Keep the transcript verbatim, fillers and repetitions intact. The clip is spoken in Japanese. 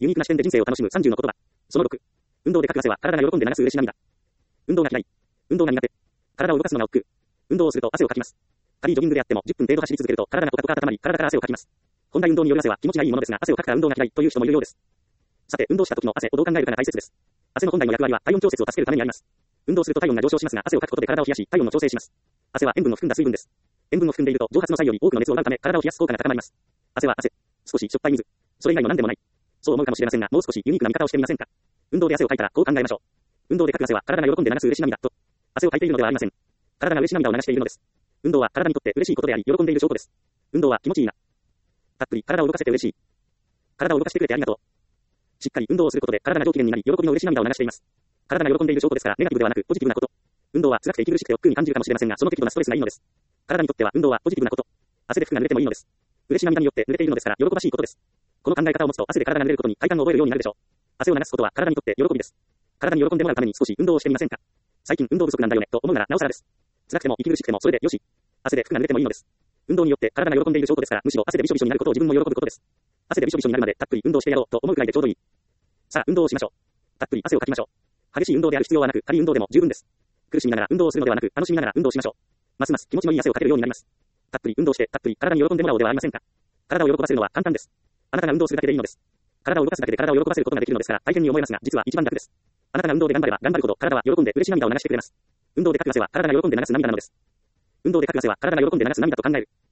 ユニークな視点で人生を楽しむさんじゅうの言葉。そのろく。運動でかく汗は体が喜んで流す嬉し涙。運動が嫌い。運動が苦手。体を動かすのが億劫。運動をすると汗をかきます。仮ジョギングであってもじゅっぷん程度走り続けると体がポカポカ温まり、体から汗をかきます。本来運動による汗は気持ちがいいものですが、汗をかくから運動が嫌いという人もいるようです。さて、運動した時の汗をどう考えるかが大切です。汗の本来の役割は体温調節を助けるためにあります。運動すると体温が上昇しますが、汗をかくことで体を冷やし、体温を調整します。汗は塩分を含んだ水分です。塩分を含んでいると蒸発の際より多くの熱を奪うため、体を冷やす効果が高まります。汗は汗。少ししょっぱい水。それ以外の何でもない。そう思うかもしれませんが、もう少しユニークな見方をしてみませんか。運動で汗をかいたらこう考えましょう。運動でかく汗は体が喜んで流す嬉し涙と。汗をかいているのではありません。体が嬉し涙を流しているのです。運動は体にとって嬉しいことであり、喜んでいる証拠です。運動は気持ちいいな。たっぷり体を動かせて嬉しい。体を動かしてくれてありがとう。しっかり運動をすることで体が上機嫌になり、喜びの嬉し涙を流しています。体が喜んでいる証拠ですから、ネガティブではなくポジティブなこと。運動は辛くて息苦しくて億劫に感じるかもしれませんが、その適度なストレスがいいのです。体にとっては運動はポジティブなこと。汗で服が濡れてもいいのです。嬉し涙によって濡れているのですから、喜ばしいことです。この考え方を持つと汗で体が濡れることに快感を覚えるようになるでしょう。汗を流すことは体にとって喜びです。体に喜んでもらうために少し運動をしてみませんか。最近運動不足なんだよねと思うならなおさらです。辛くても息苦しくてもそれでよし。汗で服が濡れてもいいのです。運動によって体が喜んでいる証拠ですから、むしろ汗でびしょびしょになることを自分も喜ぶことです。汗でびしょびしょになるまでたっぷり運動してやろうと思うくらいでちょうどいい。さあ運動をしましょう。たっぷり汗をかきましょう。激しい運動である必要はなく、軽い運動でも十分です。苦しみながら運動をするのではなく、楽しみながら運動しましょう。ますます気持ちのいい汗をかけるようになります。たっぷり運動して、たっぷり体に喜んでもらおうではありませんか。体を喜ばせるのは簡単です。あなたが運動するだけでいいのです。体を動かすだけで体を喜ばせることができるのですから、大変に思えますが、実は一番楽です。あなたが運動で頑張れば頑張るほど、体は喜んで嬉し涙を流してくれます。運動でかく汗は体が喜んで流す涙なのです。運動でかく汗は体が喜んで流す涙と考える。